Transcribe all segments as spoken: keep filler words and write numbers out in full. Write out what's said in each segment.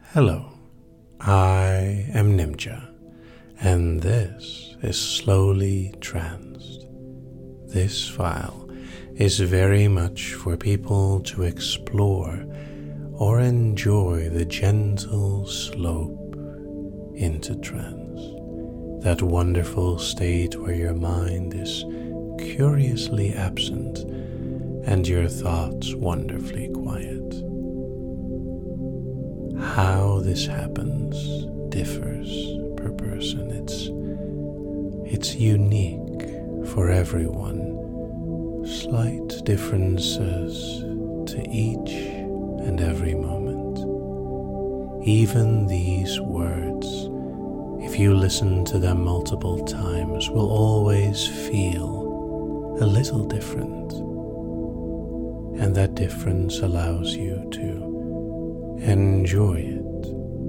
Hello, I am Nimja, and this is Slowly Tranced. This file is very much for people to explore or enjoy the gentle slope into trance, that wonderful state where your mind is curiously absent and your thoughts wonderfully quiet. How this happens differs per person. It's, it's unique for everyone. Slight differences to each and every moment. Even these words, if you listen to them multiple times, will always feel a little different. And that difference allows you to enjoy it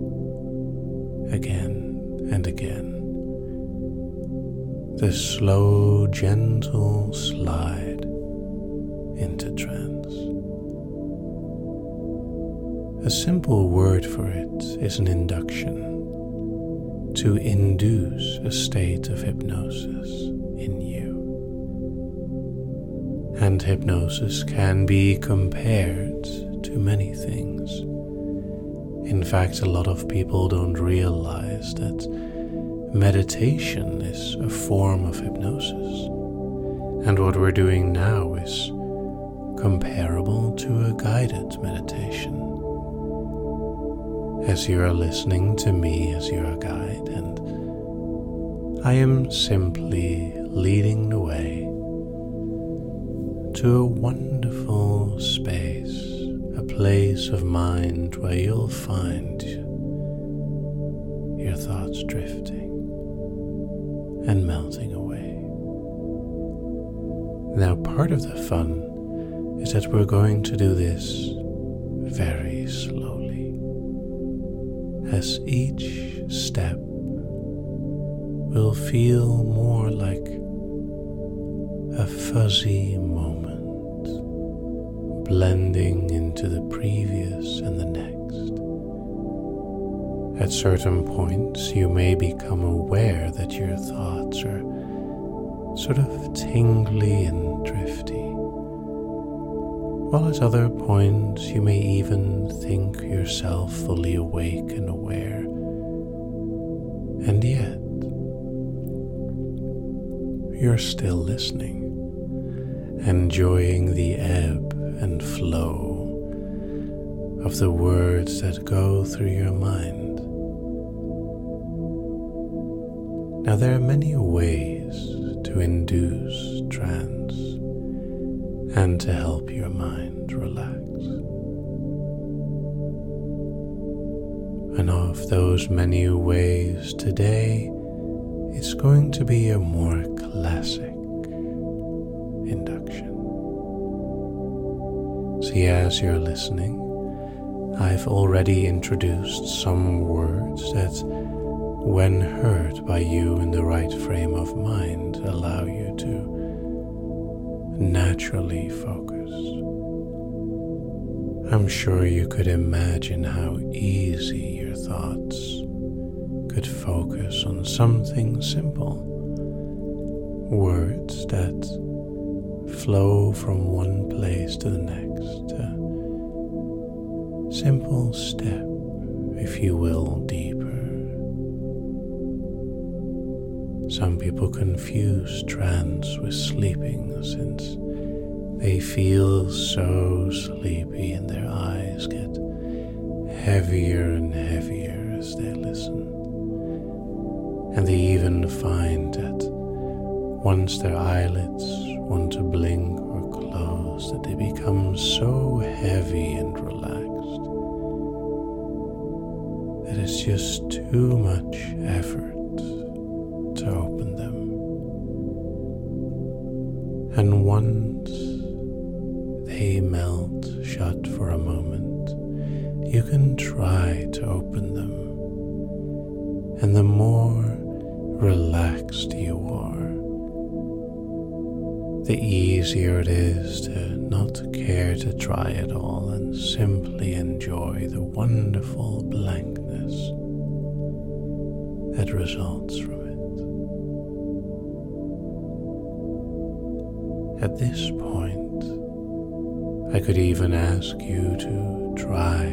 again and again. The slow, gentle slide into trance. A simple word for it is an induction, to induce a state of hypnosis in you. And hypnosis can be compared to many things. In fact, a lot of people don't realize that meditation is a form of hypnosis. And what we're doing now is comparable to a guided meditation. As you are listening to me as your guide, and I am simply leading the way to a wonderful space, a place of mind where you'll find your thoughts drifting and melting away. Now, part of the fun is that we're going to do this very slowly, as each step will feel more like a fuzzy moment, blending into the previous and the next. At certain points, you may become aware that your thoughts are sort of tingly and drifty, while at other points you may even think yourself fully awake and aware. And yet, you're still listening, enjoying the ebb and flow of the words that go through your mind. Now, there are many ways to induce trance and to help your mind relax. And of those many ways, today is going to be a more classic induction. See, as you're listening, I've already introduced some words that, when heard by you in the right frame of mind, allow you to naturally focus. I'm sure you could imagine how easy your thoughts could focus on something simple. Words that flow from one place to the next. A simple step, if you will, deeper. Some people confuse trance with sleeping, since they feel so sleepy and their eyes get heavier and heavier as they listen. And they even find that once their eyelids want to blink or close, that they become so heavy and relaxed that it's just too much effort to open them. And once they melt shut for a moment, you can try to open them. And the more relaxed you are, the easier it is to not care to try it all and simply enjoy the wonderful blankness that results from it. At this point, I could even ask you to try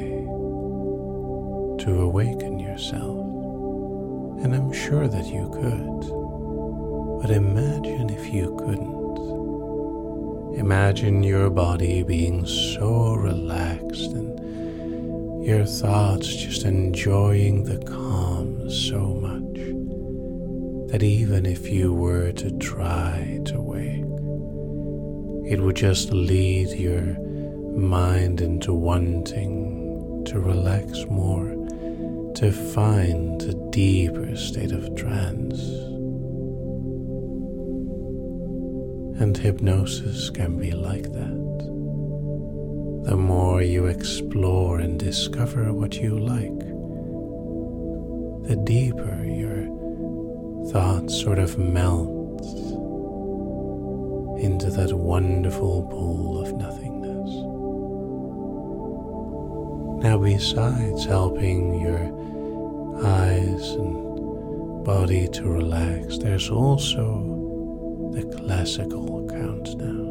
to awaken yourself, and I'm sure that you could. But imagine if you couldn't. Imagine your body being so relaxed and your thoughts just enjoying the calm so much that even if you were to try to wake, it would just lead your mind into wanting to relax more, to find a deeper state of trance. And hypnosis can be like that. The more you explore and discover what you like, the deeper your thoughts sort of melt into that wonderful pool of nothingness. Now, besides helping your eyes and body to relax, there's also the classical countdown.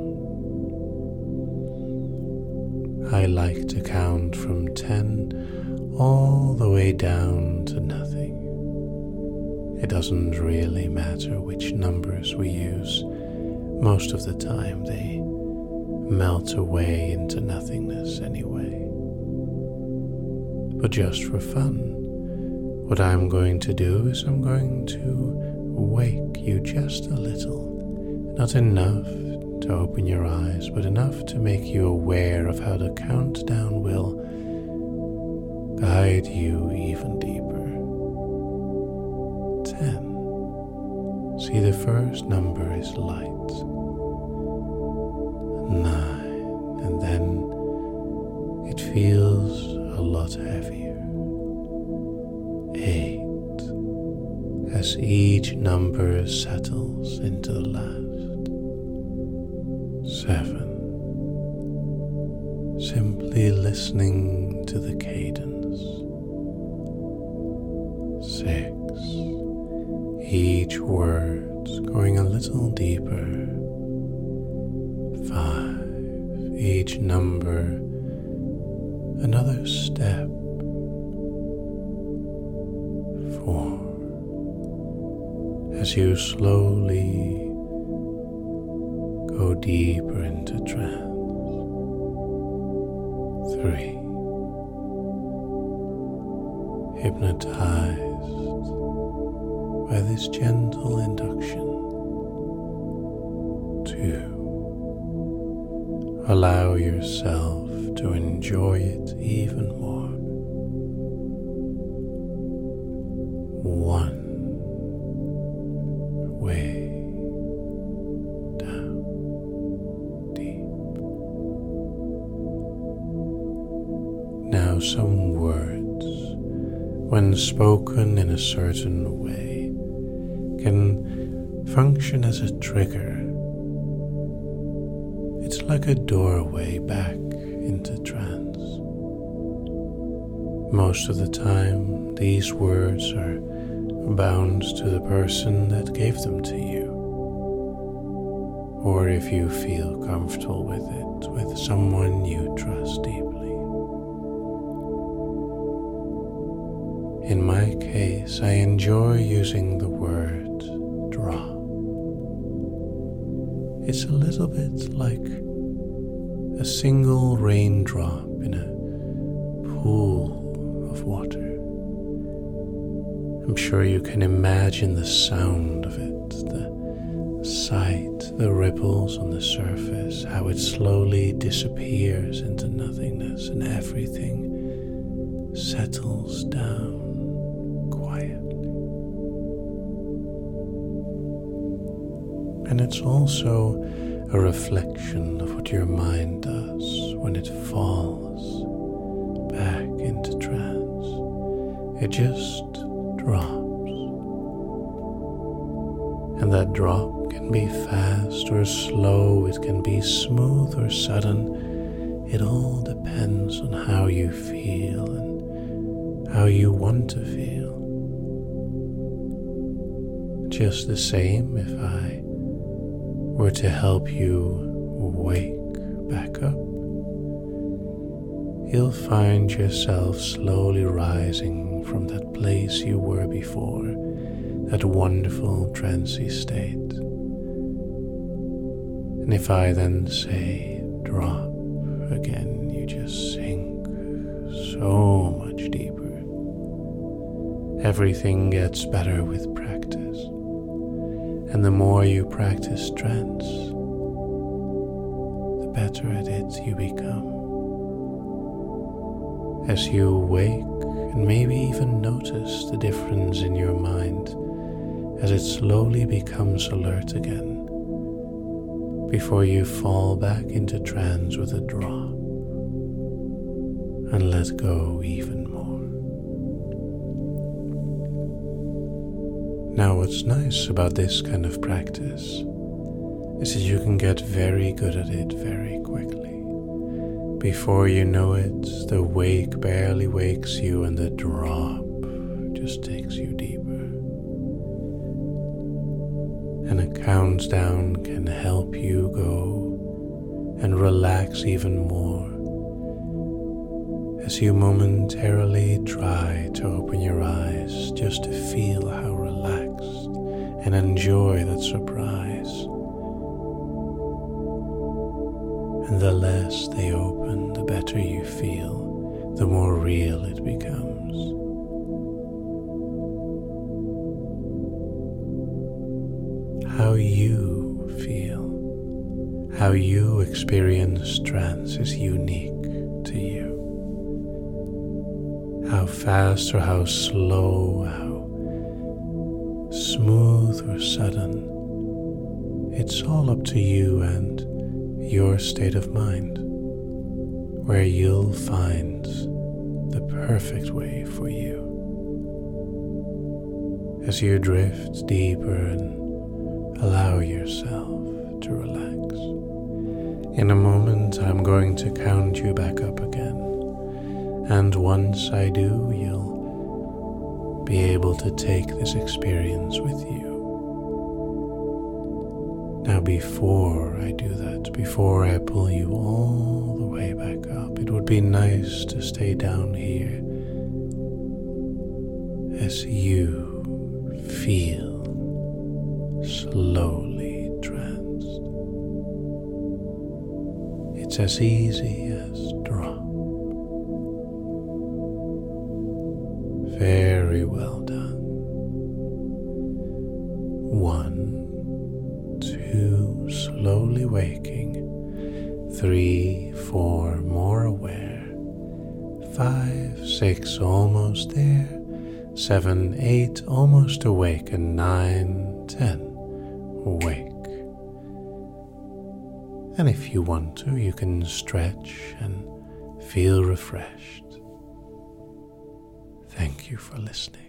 I like to count from ten all the way down to nothing. It doesn't really matter which numbers we use. Most of the time they melt away into nothingness anyway. But just for fun, what I'm going to do is I'm going to wake you just a little. Not enough to open your eyes, but enough to make you aware of how the countdown will guide you even deeper. Ten. See, the first number is light. Nine. And then it feels a lot heavier. Eight. As each number settles into the last. Seven. Simply listening to the cadence. Six. Each word going a little deeper. Five. Each number another step. Four. As you slowly go deeper into trance. Three. Hypnotized by this gentle induction. Two. Allow yourself to enjoy it even more. One. Way some words, when spoken in a certain way, can function as a trigger. It's like a doorway back into trance. Most of the time, these words are bound to the person that gave them to you. Or if you feel comfortable with it, with someone you trust deeply. In my case, I enjoy using the word drop. It's a little bit like a single raindrop in a pool of water. I'm sure you can imagine the sound of it, the sight, the ripples on the surface, how it slowly disappears into nothingness and everything settles down. And it's also a reflection of what your mind does when it falls back into trance. It just drops. And that drop can can be fast or slow, it can be smooth or sudden. It all depends on how you feel and how you want to feel. Just the same, if I were to help you wake back up, you'll find yourself slowly rising from that place you were before, that wonderful trancey state. And if I then say drop again, you just sink so much deeper. Everything gets better with practice. And the more you practice trance, the better at it you become. As you wake and maybe even notice the difference in your mind as it slowly becomes alert again, before you fall back into trance with a drop and let go even more. Now, what's nice about this kind of practice is that you can get very good at it very quickly. Before you know it, the wake barely wakes you and the drop just takes you deeper. And a countdown can help you go and relax even more as you momentarily try to open your eyes just to feel how relaxed and enjoy that surprise. And the less they open, the better you feel, the more real it becomes. How you feel, how you experience trance is unique to you. How fast or how slow, how smooth or sudden, it's all up to you and your state of mind, where you'll find the perfect way for you. As you drift deeper and allow yourself to relax. In a moment, I'm going to count you back up again, and once I do, you'll be able to take this experience with you. Now, before I do that, before I pull you all the way back up, it would be nice to stay down here as you feel slowly tranced. It's as easy as drop. Very well done. One, two, slowly waking. Three, four, more aware. Five, six, almost there. Seven, eight, almost awake. And nine, ten, awake. And if you want to, you can stretch and feel refreshed. Thank you for listening.